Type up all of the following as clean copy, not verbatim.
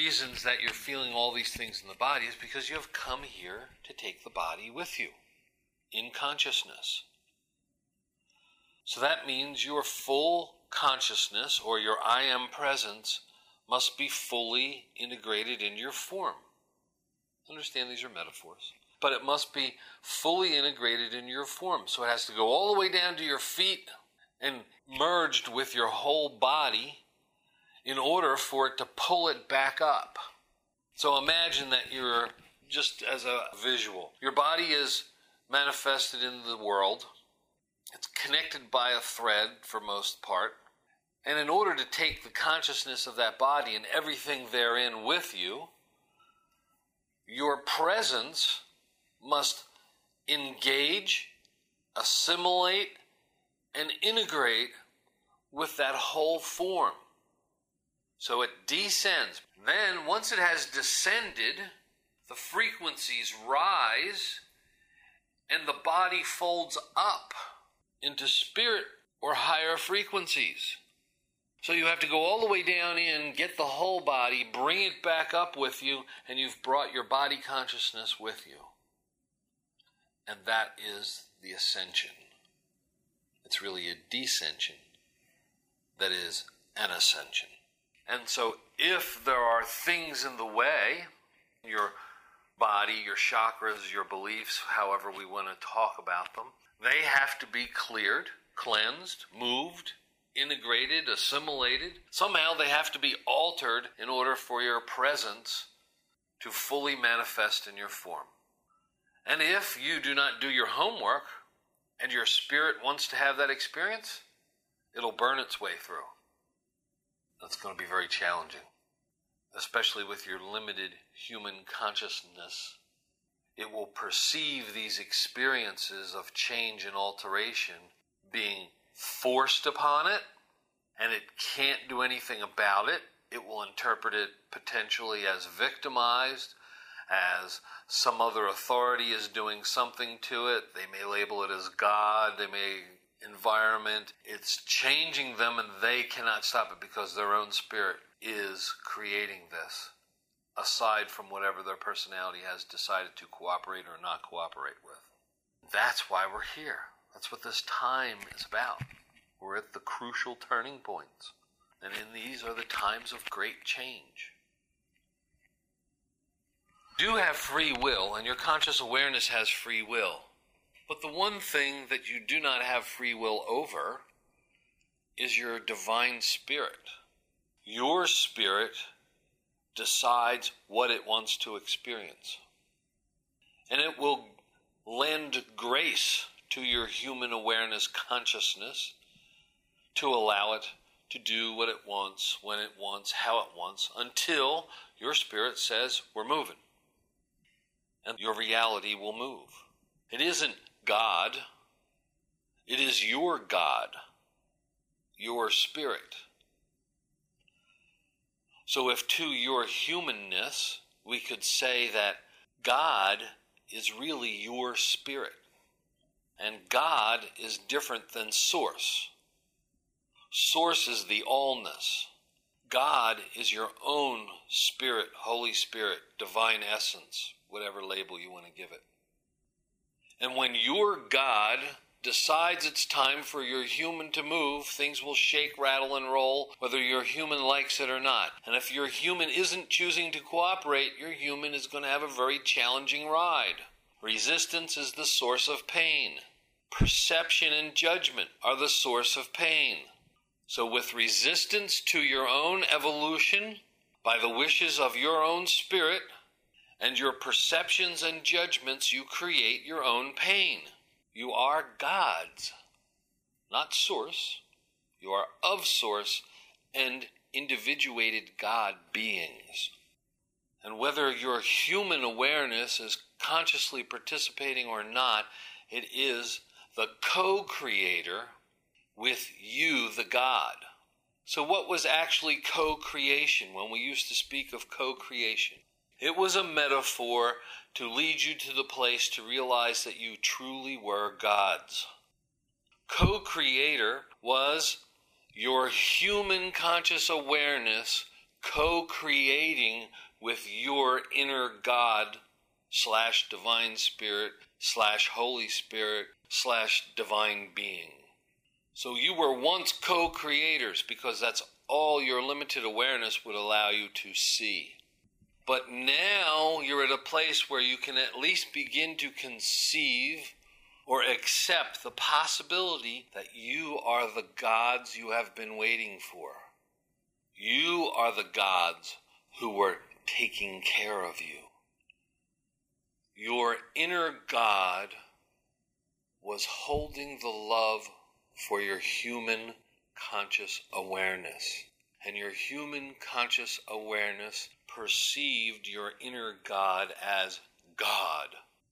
reasons that you're feeling all these things in the body is because you have come here to take the body with you in consciousness. So that means your full consciousness, or your I am presence, must be fully integrated in your form. Understand these are metaphors. But it must be fully integrated in your form. So it has to go all the way down to your feet and merged with your whole body in order for it to pull it back up. So imagine that you're, just as a visual, your body is manifested in the world. It's connected by a thread for most part. And in order to take the consciousness of that body and everything therein with you, your presence must engage, assimilate, and integrate with that whole form. So it descends. Then, once it has descended, the frequencies rise and the body folds up into spirit or higher frequencies. So you have to go all the way down in, get the whole body, bring it back up with you, and you've brought your body consciousness with you. And that is the ascension. It's really a descension that is an ascension. And so if there are things in the way, your body, your chakras, your beliefs, however we want to talk about them, they have to be cleared, cleansed, moved, integrated, assimilated. Somehow they have to be altered in order for your presence to fully manifest in your form. And if you do not do your homework and your spirit wants to have that experience, it'll burn its way through. That's going to be very challenging, especially with your limited human consciousness. It will perceive these experiences of change and alteration being forced upon it, and it can't do anything about it. It will interpret it potentially as victimized, as some other authority is doing something to it. They may label it as God, environment. It's changing them, and they cannot stop it because their own spirit is creating this, aside from whatever their personality has decided to cooperate or not cooperate with. That's why we're here. That's what this time is about. We're at the crucial turning points. And in these are the times of great change. You do have free will, and your conscious awareness has free will. But the one thing that you do not have free will over is your divine spirit. Your spirit decides what it wants to experience. And it will lend grace to your human awareness consciousness to allow it to do what it wants, when it wants, how it wants, until your spirit says, we're moving. And your reality will move. It isn't God. It is your God, your spirit. So if to your humanness, we could say that God is really your spirit. And God is different than Source. Source is the allness. God is your own spirit, Holy Spirit, divine essence, whatever label you want to give it. And when your God decides it's time for your human to move, things will shake, rattle, and roll, whether your human likes it or not. And if your human isn't choosing to cooperate, your human is going to have a very challenging ride. Resistance is the source of pain. Perception and judgment are the source of pain. So with resistance to your own evolution, by the wishes of your own spirit, and your perceptions and judgments, you create your own pain. You are God's, not Source. You are of Source and individuated God beings. And whether your human awareness is consciously participating or not, it is the co-creator with you, the God. So what was actually co-creation when we used to speak of co-creation? It was a metaphor to lead you to the place to realize that you truly were God's. Co-creator was your human conscious awareness co-creating with your inner God / divine spirit / Holy Spirit / divine being. So you were once co-creators because that's all your limited awareness would allow you to see. But now you're at a place where you can at least begin to conceive or accept the possibility that you are the gods you have been waiting for. You are the gods who were taking care of you. Your inner God was holding the love for your human conscious awareness. And your human conscious awareness perceived your inner God as God.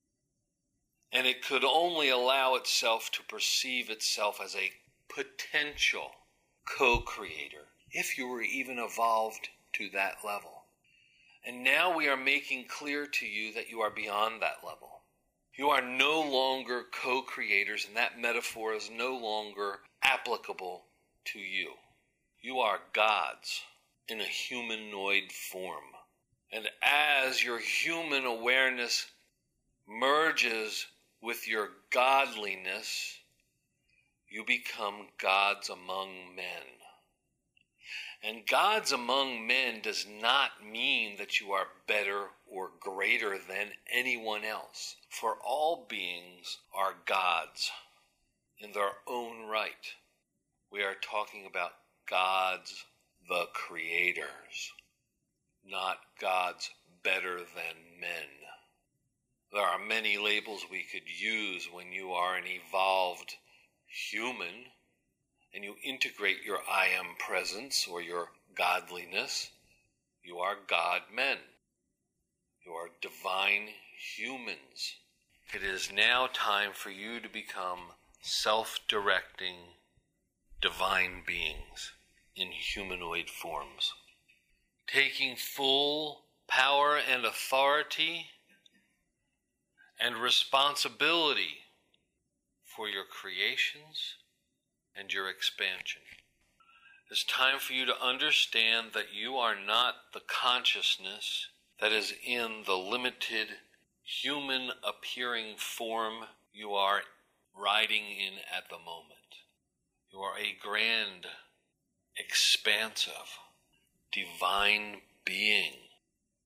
And it could only allow itself to perceive itself as a potential co-creator, if you were even evolved to that level. And now we are making clear to you that you are beyond that level. You are no longer co-creators, and that metaphor is no longer applicable to you. You are gods in a humanoid form. And as your human awareness merges with your godliness, you become gods among men. And gods among men does not mean that you are better or greater than anyone else. For all beings are gods in their own right. We are talking about gods, the creators, not gods better than men. There are many labels we could use when you are an evolved human and you integrate your I am presence or your godliness. You are God men. You are divine humans. It is now time for you to become self-directing divine beings in humanoid forms, taking full power and authority and responsibility for your creations and your expansion. It's time for you to understand that you are not the consciousness that is in the limited human appearing form you are riding in at the moment. You are a grand, expansive, divine being